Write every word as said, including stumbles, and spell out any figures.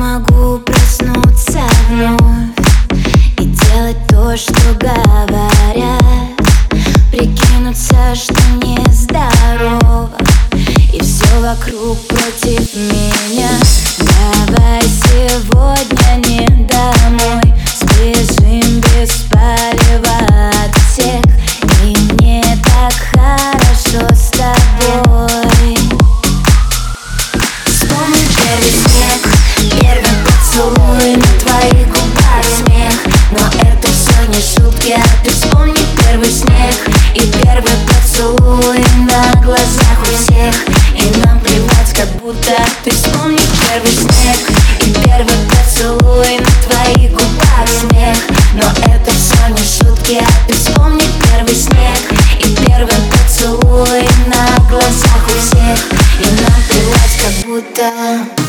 могу проснуться вновь и делать то, что говорят, прикинуться, что нездорово, и все вокруг против меня. Давай сегодня не домой, сбежим без палева от всех, и мне так хорошо с тобой. Вспомни первый снег, первый поцелуй, на твоих губах смех, но это все не шутки, а ты вспомни первый снег и первый поцелуй на глазах у всех, и нам плевать, как будто ты вспомни первый снег и первый поцелуй, на твоих губах смех, но это все не шутки, а ты вспомни первый снег и первый поцелуй на глазах у всех, и нам плевать, как будто